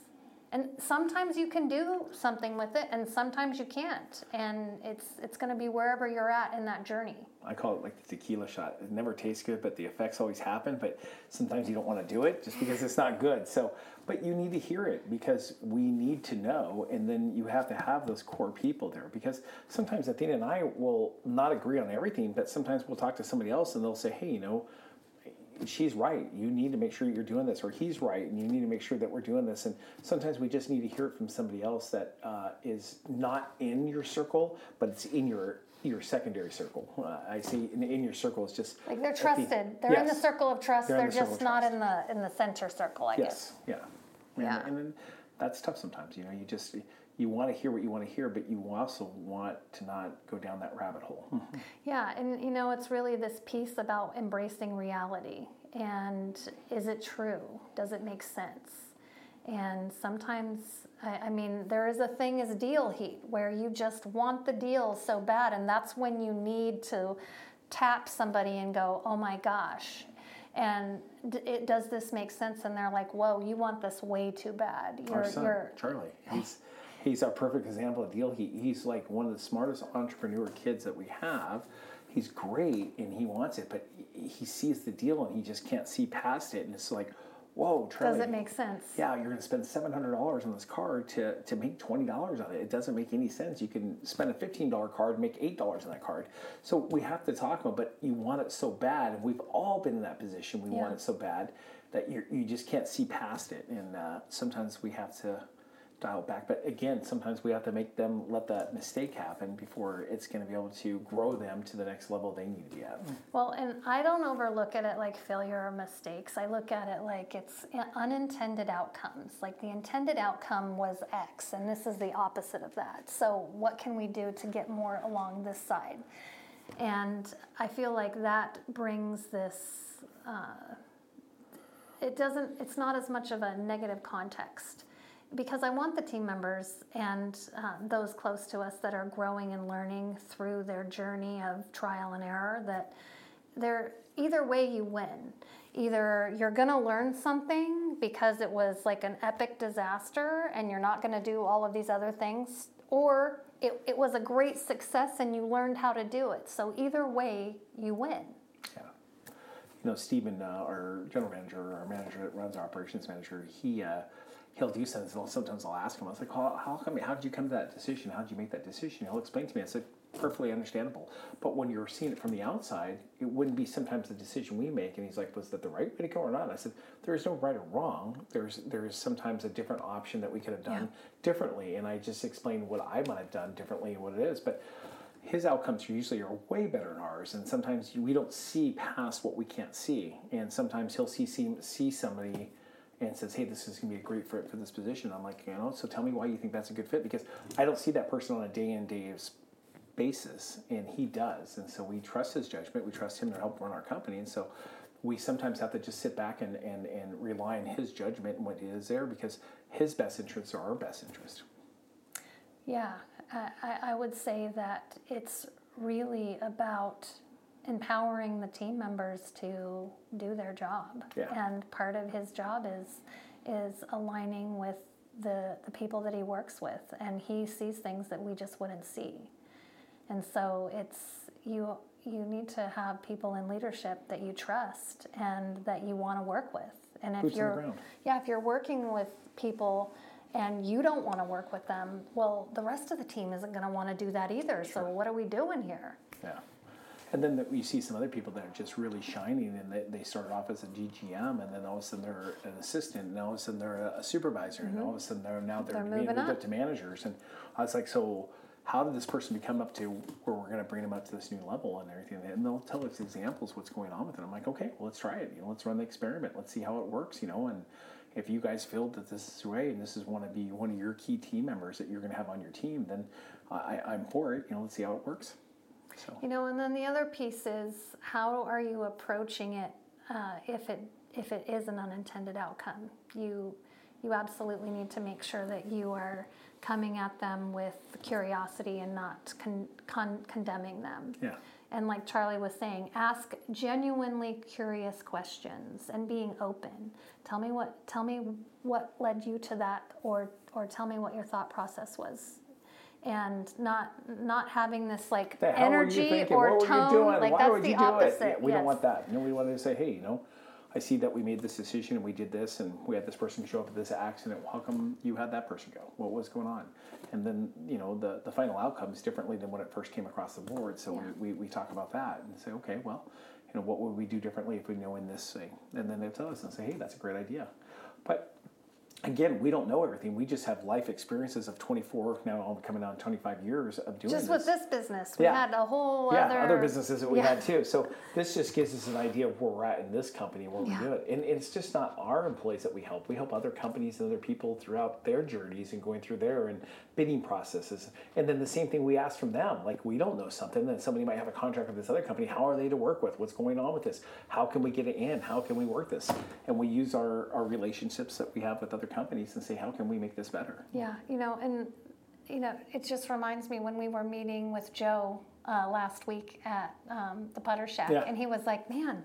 [SPEAKER 2] And sometimes you can do something with it, and sometimes you can't. And it's it's going to be wherever you're at in that journey.
[SPEAKER 1] I call it like the tequila shot. It never tastes good, but the effects always happen. But sometimes you don't want to do it just because it's not good. So, but you need to hear it because we need to know. And then you have to have those core people there because sometimes Athena and I will not agree on everything, but sometimes we'll talk to somebody else and they'll say, hey, you know, she's right. You need to make sure you're doing this, or he's right, and you need to make sure that we're doing this. And sometimes we just need to hear it from somebody else that uh, is not in your circle, but it's in your your secondary circle. Uh, I see in, in your circle it's just
[SPEAKER 2] like they're trusted. The, they're
[SPEAKER 1] yes,
[SPEAKER 2] in the circle of trust.
[SPEAKER 1] they're,
[SPEAKER 2] They're,
[SPEAKER 1] the
[SPEAKER 2] just not in the in the center circle. I
[SPEAKER 1] yes,
[SPEAKER 2] guess.
[SPEAKER 1] yeah, and,
[SPEAKER 2] Yeah.
[SPEAKER 1] and then that's tough sometimes. You know, you just you want to hear what you want to hear, but you also want to not go down that rabbit hole.
[SPEAKER 2] Yeah, and you know, it's really this piece about embracing reality. And is it true? Does it make sense? And sometimes, I, I mean, there is a thing as deal heat where you just want the deal so bad, and that's when you need to tap somebody and go, oh my gosh. And d- it, does this make sense? And they're like, whoa, you want this way too bad. You're,
[SPEAKER 1] Our son,
[SPEAKER 2] you're,
[SPEAKER 1] Charlie, he's he's our perfect example of deal heat. He's like one of the smartest entrepreneur kids that we have. He's great and he wants it, but he sees the deal and he just can't see past it. And it's like, whoa, Charlie.
[SPEAKER 2] Does it make sense?
[SPEAKER 1] Yeah, you're going to spend seven hundred dollars on this card to, to make twenty dollars on it. It doesn't make any sense. You can spend a fifteen dollars card and make eight dollars on that card. So we have to talk about it, but you want it so bad. And we've all been in that position. We
[SPEAKER 2] Yeah.
[SPEAKER 1] want it so bad that you you just can't see past it. And uh, sometimes we have to dial back. But again, sometimes we have to make them let that mistake happen before it's going to be able to grow them to the next level they need to be at.
[SPEAKER 2] Well, and I don't overlook it at like failure or mistakes. I look at it like it's unintended outcomes. Like the intended outcome was X, and this is the opposite of that. So what can we do to get more along this side? And I feel like that brings this, uh, it doesn't, it's not as much of a negative context. Because I want the team members and uh, those close to us that are growing and learning through their journey of trial and error, that they're either way you win. Either you're going to learn something because it was like an epic disaster and you're not going to do all of these other things, or it, it was a great success and you learned how to do it. So either way, you win.
[SPEAKER 1] Yeah. You know, Stephen, uh, our general manager, our manager that runs our operations manager, he... Uh, he'll do something, and sometimes I'll ask him, I was like, how, how come, how did you come to that decision? How did you make that decision? He'll explain to me. I said, perfectly understandable. But when you're seeing it from the outside, it wouldn't be sometimes the decision we make. And he's like, was that the right way to go or not? I said, there is no right or wrong. There's there's sometimes a different option that we could have done yeah. differently. And I just explained what I might have done differently and what it is. But his outcomes usually are way better than ours. And sometimes we don't see past what we can't see. And sometimes he'll see see, see somebody and says, hey, this is going to be a great fit for this position. I'm like, you know, so tell me why you think that's a good fit, because I don't see that person on a day-in, day-out basis, and he does. And so we trust his judgment. We trust him to help run our company. And so we sometimes have to just sit back and, and, and rely on his judgment and what is there, because his best interests are our best interest.
[SPEAKER 2] Yeah, I, I would say that it's really about empowering the team members to do their job.
[SPEAKER 1] Yeah.
[SPEAKER 2] And part of his job is is aligning with the the people that he works with, and he sees things that we just wouldn't see. And so it's you you need to have people in leadership that you trust and that you want to work with. And if
[SPEAKER 1] Boots
[SPEAKER 2] you're
[SPEAKER 1] on the ground.
[SPEAKER 2] yeah, if you're working with people and you don't want to work with them, well, the rest of the team isn't going to want to do that either. Sure. So what are we doing here?
[SPEAKER 1] Yeah. And then the, we see some other people that are just really shining, and they, they started off as a G G M, and then all of a sudden they're an assistant, and all of a sudden they're a, a supervisor, mm-hmm. and all of a sudden they're now they're,
[SPEAKER 2] they're
[SPEAKER 1] being
[SPEAKER 2] moving
[SPEAKER 1] moved
[SPEAKER 2] up.
[SPEAKER 1] up to managers. And I was like, so how did this person become up to where we're going to bring them up to this new level and everything? And they'll tell us examples what's going on with it. I'm like, okay, well, let's try it. You know, let's run the experiment. Let's see how it works. You know, and if you guys feel that this is the way, and this is want to be one of your key team members that you're going to have on your team, then I, I'm for it. You know, let's see how it works. So.
[SPEAKER 2] You know, and then the other piece is, how are you approaching it uh, if it if it is an unintended outcome? You you absolutely need to make sure that you are coming at them with curiosity and not con- con- condemning them.
[SPEAKER 1] Yeah.
[SPEAKER 2] And like Charlie was saying, ask genuinely curious questions and being open. Tell me what tell me what led you to that, or or tell me what your thought process was. And not not having this like
[SPEAKER 1] The hell were you
[SPEAKER 2] energy
[SPEAKER 1] thinking?
[SPEAKER 2] or
[SPEAKER 1] What were you
[SPEAKER 2] tone.
[SPEAKER 1] doing?
[SPEAKER 2] Like
[SPEAKER 1] Why
[SPEAKER 2] that's
[SPEAKER 1] would
[SPEAKER 2] the
[SPEAKER 1] you do
[SPEAKER 2] opposite.
[SPEAKER 1] it? Yeah, we
[SPEAKER 2] yes.
[SPEAKER 1] don't want that. You know, we want to say, hey, you know, I see that we made this decision and we did this and we had this person show up at this accident. How come you had that person go? What was going on? And then, you know, the, the final outcome is differently than when it first came across the board. So
[SPEAKER 2] Yeah.
[SPEAKER 1] we, we, we talk about that and say, okay, well, you know, what would we do differently if we know in this thing? And then they tell us and say, hey, that's a great idea. But again, we don't know everything. We just have life experiences of twenty-four, now I'm coming on twenty-five years of doing
[SPEAKER 2] Just
[SPEAKER 1] this.
[SPEAKER 2] with this business, we
[SPEAKER 1] Yeah.
[SPEAKER 2] had a whole
[SPEAKER 1] Yeah,
[SPEAKER 2] other
[SPEAKER 1] other businesses that we
[SPEAKER 2] Yeah.
[SPEAKER 1] had too. So this just gives us an idea of where we're at in this company, where
[SPEAKER 2] Yeah.
[SPEAKER 1] we do it. And it's just not our employees that we help. We help other companies and other people throughout their journeys and going through their and bidding processes. And then the same thing we ask from them. Like we don't know something, then somebody might have a contract with this other company. How are they to work with? What's going on with this? How can we get it in? How can we work this? And we use our, our relationships that we have with other companies and say, how can we make this better?
[SPEAKER 2] Yeah, you know, and you know, it just reminds me when we were meeting with Joe uh, last week at um, the Putter Shack,
[SPEAKER 1] Yeah.
[SPEAKER 2] and he was like, "Man,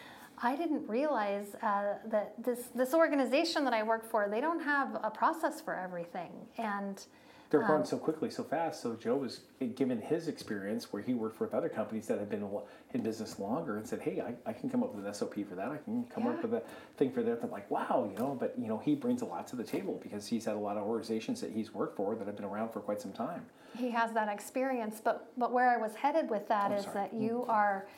[SPEAKER 2] I didn't realize uh, that this this organization that I work for, they don't have a process for everything." And
[SPEAKER 1] They're growing so quickly, so fast. So Joe was given his experience where he worked with other companies that have been in business longer and said, hey, I, I can come up with an S O P for that. I can come
[SPEAKER 2] Yeah.
[SPEAKER 1] up with a thing for that. I'm like, wow, you know, but, you know, he brings a lot to the table because he's had a lot of organizations that he's worked for that have been around for quite some time.
[SPEAKER 2] he has that experience. But but where I was headed with that
[SPEAKER 1] Oh,
[SPEAKER 2] is
[SPEAKER 1] sorry.
[SPEAKER 2] that you are,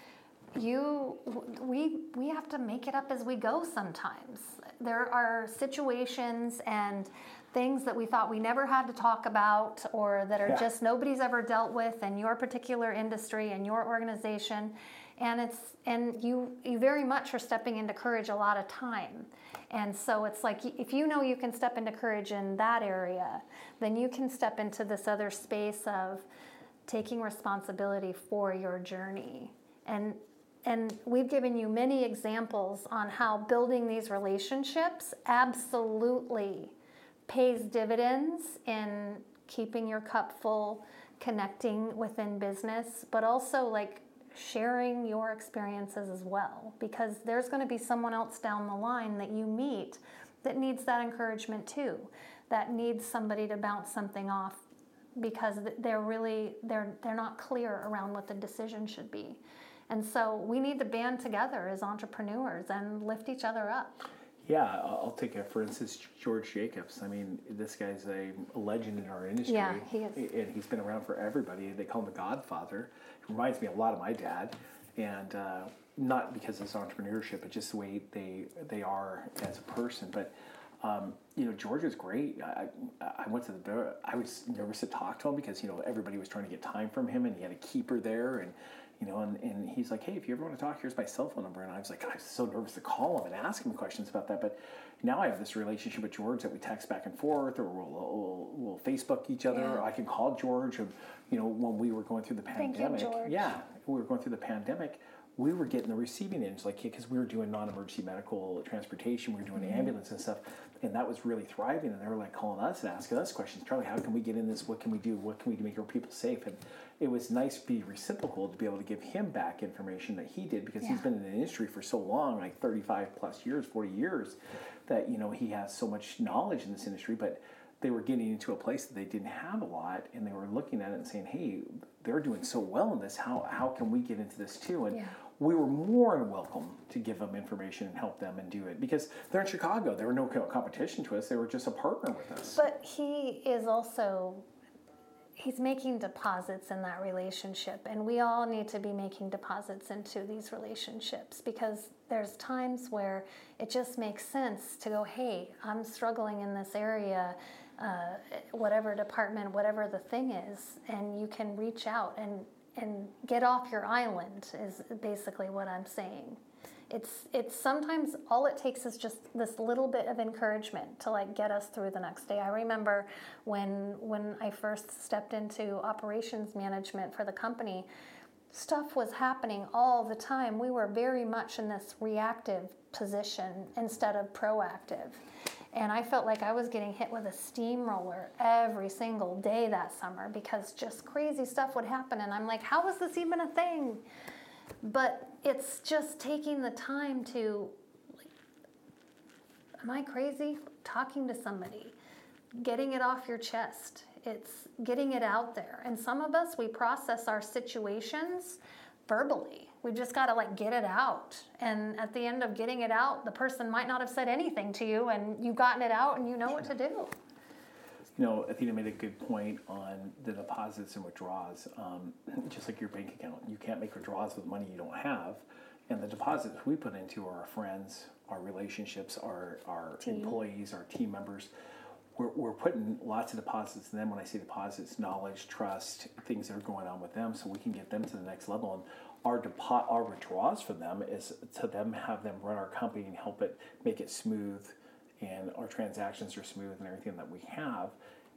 [SPEAKER 2] you we we have to make it up as we go sometimes. There are situations and things that we thought we never had to talk about, or that are
[SPEAKER 1] Yeah.
[SPEAKER 2] just nobody's ever dealt with in your particular industry and your organization, and it's and you you very much are stepping into courage a lot of time. And so it's like, if you know you can step into courage in that area, then you can step into this other space of taking responsibility for your journey. And and we've given you many examples on how building these relationships absolutely pays dividends in keeping your cup full, connecting within business, but also like sharing your experiences as well, because there's going to be someone else down the line that you meet that needs that encouragement too, that needs somebody to bounce something off because they're really they're they're not clear around what the decision should be. And so we need to band together as entrepreneurs and lift each other up.
[SPEAKER 1] Yeah, I'll I'll take, a, for instance, George Jacobs. I mean, this guy's a legend in our industry.
[SPEAKER 2] Yeah, he is.
[SPEAKER 1] And he's been around for everybody. They call him the Godfather. It reminds me a lot of my dad. And uh, not because of his entrepreneurship, but just the way they they are as a person. But, um, you know, George was great. I, I went to the, I was nervous to talk to him because, you know, everybody was trying to get time from him and he had a keeper there. And, you know, and, and he's like, hey, if you ever want to talk, here's my cell phone number. And I was like, I was so nervous to call him and ask him questions about that. But now I have this relationship with George that we text back and forth, or we'll, we'll, we'll Facebook each other.
[SPEAKER 2] Yeah.
[SPEAKER 1] I can call George. And, you know, when we were going through the
[SPEAKER 2] Thank you,
[SPEAKER 1] pandemic,
[SPEAKER 2] George.
[SPEAKER 1] yeah, we were going through the pandemic, we were getting the receiving end, like, because we were doing non-emergency medical transportation, we were doing
[SPEAKER 2] Mm-hmm.
[SPEAKER 1] ambulance and stuff, and that was really thriving. And they were like calling us and asking us questions. Charlie, how can we get in this? What can we do? What can we do to make our people safe? And it was nice to be reciprocal, to be able to give him back information that he did, because he's
[SPEAKER 2] Yeah.
[SPEAKER 1] been in the industry for so long, like thirty-five plus years, forty years, that, you know, he has so much knowledge in this industry. But they were getting into a place that they didn't have a lot, and they were looking at it and saying, hey, they're doing so well in this, how how can we get into this too? And
[SPEAKER 2] Yeah.
[SPEAKER 1] we were more than welcome to give them information and help them and do it, because they're in Chicago. They were no co- competition to us. They were just a partner with us.
[SPEAKER 2] But he is also, he's making deposits in that relationship, and we all need to be making deposits into these relationships, because there's times where it just makes sense to go, hey, I'm struggling in this area, uh, whatever department, whatever the thing is, and you can reach out and and get off your island is basically what I'm saying. It's it's sometimes all it takes is just this little bit of encouragement to like get us through the next day. I remember when when I first stepped into operations management for the company, stuff was happening all the time. We were very much in this reactive position instead of proactive. And I felt like I was getting hit with a steamroller every single day that summer because just crazy stuff would happen. And I'm like, how is this even a thing? But it's just taking the time to, like, am I crazy? Talking to somebody, getting it off your chest. It's getting it out there. And some of us, we process our situations verbally. We just got to like get it out. And at the end of getting it out, the person might not have said anything to you and you've gotten it out and you know what to do.
[SPEAKER 1] You know, Athena made a good point on the deposits and withdrawals. Um, just like your bank account, you can't make withdrawals with money you don't have. And the deposits we put into are our friends, our relationships, our, our employees, our team members. We're, we're putting lots of deposits in them. When I say deposits, knowledge, trust, things that are going on with them so we can get them to the next level. And our depo- our withdrawals from them is to them have them run our company and help it, make it smooth, and our transactions are smooth and everything that we have.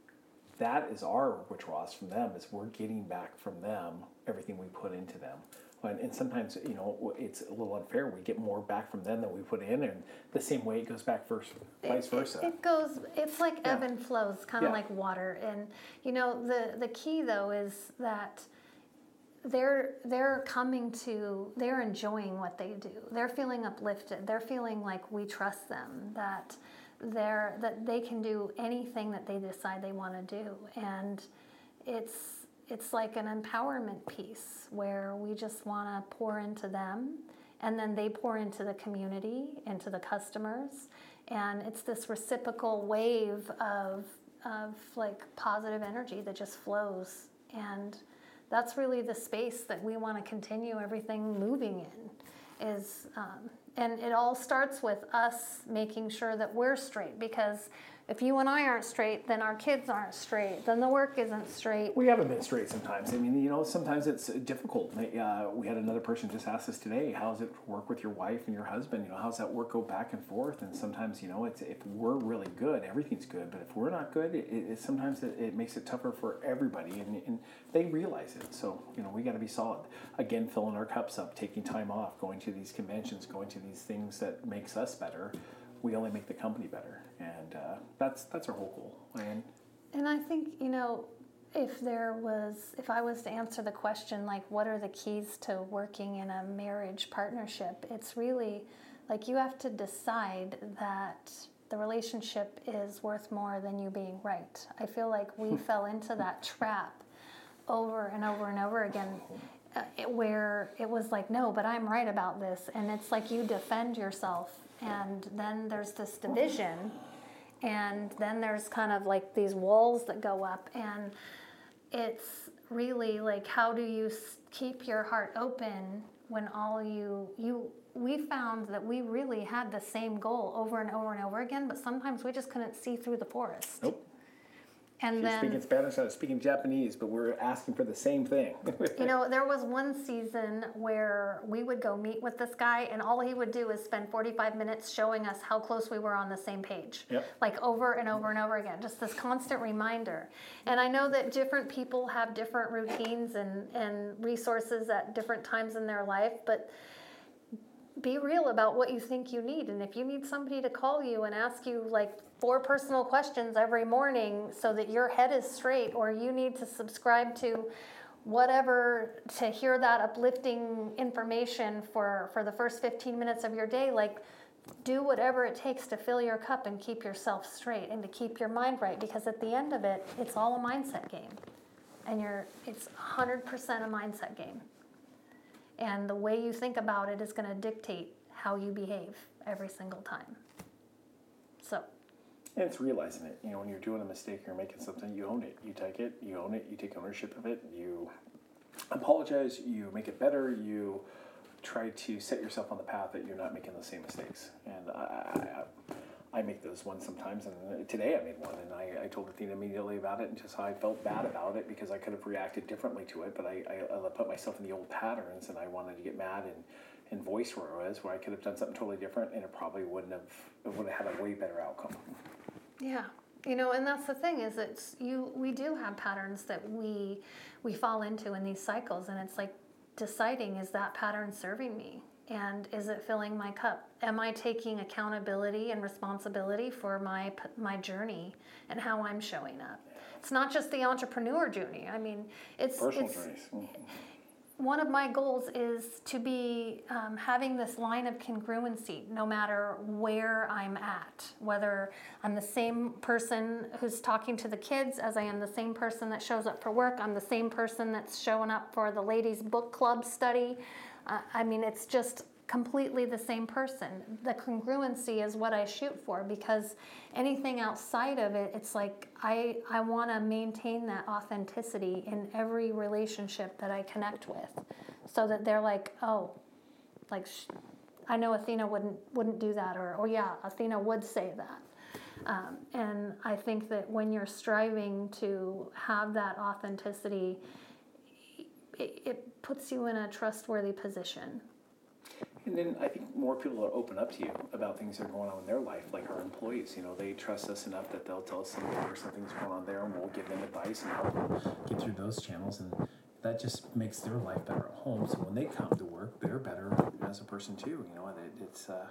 [SPEAKER 1] That is our withdrawals from them, is we're getting back from them everything we put into them. And, and sometimes, you know, it's a little unfair. We get more back from them than we put in, and the same way it goes back first, vice versa.
[SPEAKER 2] It, it goes, it's like
[SPEAKER 1] Yeah.
[SPEAKER 2] ebb and flows, kind of
[SPEAKER 1] Yeah.
[SPEAKER 2] like water. And, you know, the, the key, though, is that they're they're coming to, they're enjoying what they do. They're feeling uplifted. They're feeling like we trust them, that they're that they can do anything that they decide they want to do. And it's it's like an empowerment piece where we just want to pour into them, and then they pour into the community, into the customers, and it's this reciprocal wave of of like positive energy that just flows. And that's really the space that we want to continue everything moving in, is um, and it all starts with us making sure that we're straight, because if you and I aren't straight, then our kids aren't straight, then the work isn't straight.
[SPEAKER 1] We haven't been straight sometimes. I mean, you know, sometimes it's difficult. Uh, we had another person just ask us today, how's it work with your wife and your husband? You know, how's that work go back and forth? And sometimes, you know, it's if we're really good, everything's good. But if we're not good, it, it sometimes it, it makes it tougher for everybody. And, and they realize it. So, you know, we got to be solid. Again, filling our cups up, taking time off, going to these conventions, going to these things that makes us better. We only make the company better, and uh, that's that's our whole goal. And
[SPEAKER 2] and I think, you know, if there was, if I was to answer the question, like, what are the keys to working in a marriage partnership? It's really like you have to decide that the relationship is worth more than you being right. I feel like we fell into that trap over and over and over again. Uh, it, where it was like, no, but I'm right about this, and it's like you defend yourself. And then there's this division, and then there's kind of like these walls that go up, and it's really like, how do you keep your heart open when all you, you, we found that we really had the same goal over and over and over again, but sometimes we just couldn't see through the forest.
[SPEAKER 1] nope.
[SPEAKER 2] And
[SPEAKER 1] She's
[SPEAKER 2] then,
[SPEAKER 1] speaking Spanish, I was speaking Japanese, but we're asking for the same thing.
[SPEAKER 2] you know, there was one season where we would go meet with this guy, and all he would do is spend forty-five minutes showing us how close we were on the same page.
[SPEAKER 1] Yep.
[SPEAKER 2] Like over and over and over again, just this constant reminder. And I know that different people have different routines and, and resources at different times in their life, but be real about what you think you need. And if you need somebody to call you and ask you like four personal questions every morning so that your head is straight, or you need to subscribe to whatever to hear that uplifting information for, for the first fifteen minutes of your day, like do whatever it takes to fill your cup and keep yourself straight and to keep your mind right, because at the end of it, it's all a mindset game. And you're it's one hundred percent a mindset game. And the way you think about it is going to dictate how you behave every single time. So.
[SPEAKER 1] And it's realizing it. You know, when you're doing a mistake, you're making something, you own it. You take it, you own it, you take ownership of it, you apologize, you make it better, you try to set yourself on the path that you're not making the same mistakes. And I, I, I make those ones sometimes, and today I made one, and I, I told Athena immediately about it, and just how I felt bad about it, because I could have reacted differently to it, but I, I, I put myself in the old patterns, and I wanted to get mad and, and voice where it was, where I could have done something totally different, and it probably wouldn't have, it would have had a way better outcome.
[SPEAKER 2] Yeah, you know, and that's the thing, is it's you. We do have patterns that we we fall into in these cycles, and it's like deciding, is that pattern serving me? And is it filling my cup? Am I taking accountability and responsibility for my my journey and how I'm showing up? It's not just the entrepreneur journey. I mean, it's
[SPEAKER 1] personal
[SPEAKER 2] it's,
[SPEAKER 1] journeys. Mm-hmm.
[SPEAKER 2] One of my goals is to be um, having this line of congruency no matter where I'm at, whether I'm the same person who's talking to the kids as I am the same person that shows up for work. I'm the same person that's showing up for the ladies' book club study. Uh, I mean, it's just completely the same person. The congruency is what I shoot for, because anything outside of it, it's like I, I want to maintain that authenticity in every relationship that I connect with, so that they're like, oh, like I know Athena wouldn't wouldn't do that, or oh yeah, Athena would say that. Um, and I think that when you're striving to have that authenticity, it, it puts you in a trustworthy position.
[SPEAKER 1] And then I think more people will open up to you about things that are going on in their life, like our employees. You know, they trust us enough that they'll tell us something or something's going on there, and we'll give them advice and help them get through those channels. And that just makes their life better at home. So when they come to work, they're better as a person too. You know, it, it's. Uh,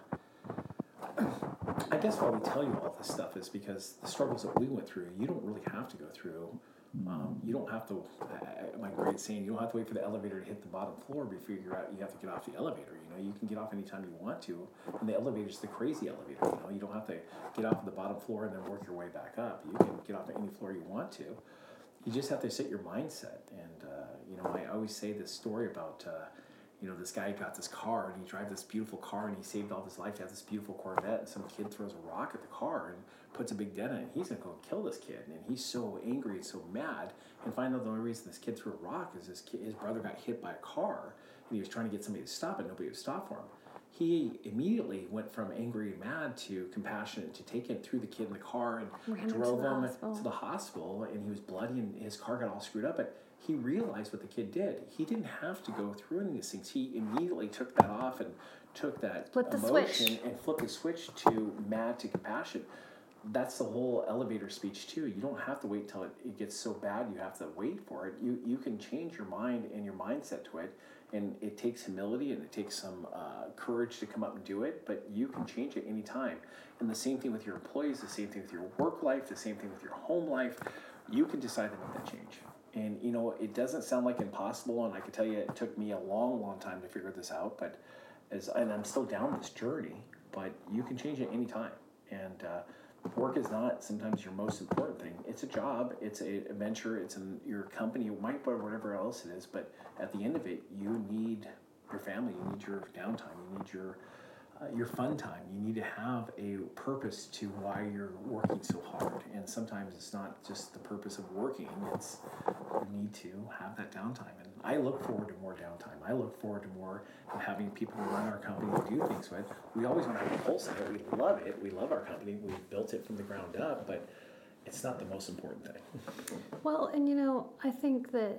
[SPEAKER 1] I guess why we tell you all this stuff is because the struggles that we went through, you don't really have to go through. Um, you don't have to, uh, my great saying, you don't have to wait for the elevator to hit the bottom floor before you're out, you have to get off the elevator. You know, you can get off anytime you want to, and the elevator's the crazy elevator. You know, you don't have to get off at the bottom floor and then work your way back up. You can get off at any floor you want to. You just have to set your mindset. And, uh, you know, I always say this story about, uh, you know, this guy got this car and he drives this beautiful car and he saved all his life to have this beautiful Corvette, and some kid throws a rock at the car and puts a big dent in it. He's gonna go kill this kid, and he's so angry and so mad, and find out the only reason this kid threw a rock is his kid, his brother got hit by a car and he was trying to get somebody to stop it. Nobody would stop for him. He immediately went from angry and mad to compassionate, to take it through the kid in the car and
[SPEAKER 2] Ran him
[SPEAKER 1] drove
[SPEAKER 2] to the
[SPEAKER 1] him
[SPEAKER 2] hospital.
[SPEAKER 1] to the hospital, and he was bloody and his car got all screwed up. But he realized what the kid did. He didn't have to go through any of these things. He immediately took that off and took that
[SPEAKER 2] Flip the
[SPEAKER 1] emotion
[SPEAKER 2] switch.
[SPEAKER 1] and flipped the switch to mad to compassion. That's the whole elevator speech too. You don't have to wait till it, it gets so bad you have to wait for it. You you can change your mind and your mindset to it, and it takes humility and it takes some uh, courage to come up and do it, but you can change it anytime. And the same thing with your employees, the same thing with your work life, the same thing with your home life. You can decide to make that change. And, you know, it doesn't sound like impossible, and I can tell you it took me a long, long time to figure this out, but as and I'm still down this journey, but you can change it anytime. And uh, work is not sometimes your most important thing. It's a job, it's a, a venture, it's in your company, it might be whatever else it is, but at the end of it, you need your family, you need your downtime, you need your Uh, your fun time. You need to have a purpose to why you're working so hard. And sometimes it's not just the purpose of working, it's you need to have that downtime. And I look forward to more downtime. I look forward to more of having people who run our company and do things with. We always want to have a pulse of it. We love it. We love our company. We built it from the ground up, but it's not the most important thing.
[SPEAKER 2] Well, and you know, I think that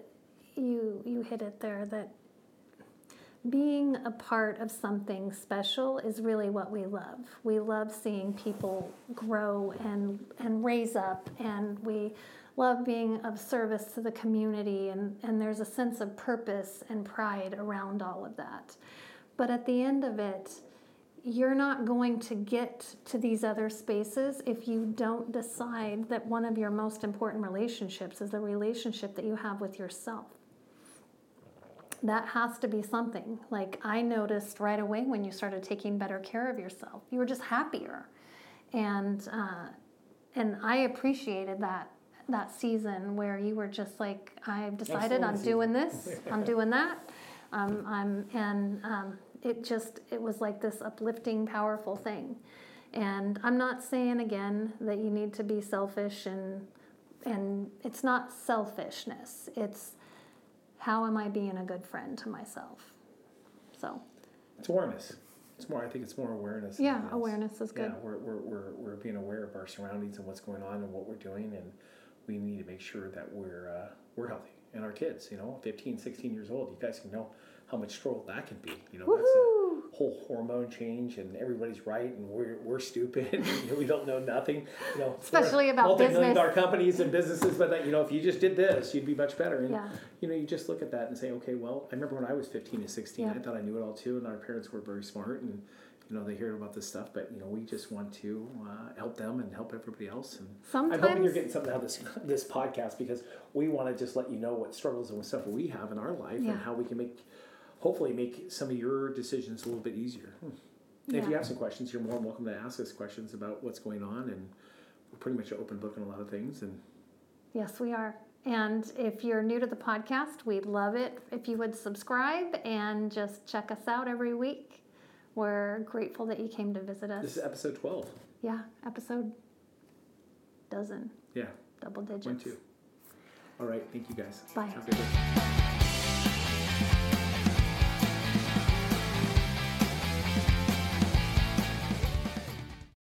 [SPEAKER 2] you you hit it there, that being a part of something special is really what we love. We love seeing people grow and and raise up, and we love being of service to the community, and, and there's a sense of purpose and pride around all of that. But at the end of it, you're not going to get to these other spaces if you don't decide that one of your most important relationships is the relationship that you have with yourself. That has to be something. Like, I noticed right away when you started taking better care of yourself, you were just happier, and uh, and I appreciated that that season where you were just like, I've decided I'm doing this, I'm doing that, um, I'm and um, it just it was like this uplifting, powerful thing. And I'm not saying again that you need to be selfish, and and it's not selfishness. It's how am I being a good friend to myself? So
[SPEAKER 1] It's awareness. It's more. I think it's more awareness.
[SPEAKER 2] Yeah, awareness is good.
[SPEAKER 1] Yeah, we're, we're we're we're being aware of our surroundings and what's going on and what we're doing, and we need to make sure that we're uh, we're healthy. And our kids, you know, fifteen, sixteen years old, you guys can know how much struggle that can be. You know, that's a, whole hormone change and everybody's right and we're we're stupid and we don't know nothing. You know,
[SPEAKER 2] especially about
[SPEAKER 1] multi-million
[SPEAKER 2] business.
[SPEAKER 1] dollar companies and businesses, but that, you know, if you just did this, you'd be much better. And
[SPEAKER 2] Yeah.
[SPEAKER 1] you know, you just look at that and say, okay, well, I remember when I was fifteen and sixteen,
[SPEAKER 2] Yeah.
[SPEAKER 1] I thought I knew it all too, and our parents were very smart and. You know, they hear about this stuff, but you know, we just want to uh, help them and help everybody else. And
[SPEAKER 2] Sometimes,
[SPEAKER 1] I'm hoping you're getting something out of this this podcast because we want to just let you know what struggles and what stuff we have in our life
[SPEAKER 2] Yeah.
[SPEAKER 1] and how we can make, hopefully, make some of your decisions a little bit easier. Hmm. And If
[SPEAKER 2] Yeah.
[SPEAKER 1] you have some questions, you're more than welcome to ask us questions about what's going on, and we're pretty much an open book on a lot of things. And
[SPEAKER 2] yes, we are. And if you're new to the podcast, we'd love it if you would subscribe and just check us out every week. We're grateful that you came to visit us.
[SPEAKER 1] this is episode twelve.
[SPEAKER 2] Yeah, episode dozen,
[SPEAKER 1] Yeah,
[SPEAKER 2] double digits.
[SPEAKER 1] one, two. All right, thank you guys.
[SPEAKER 2] Bye.
[SPEAKER 1] Have a good day.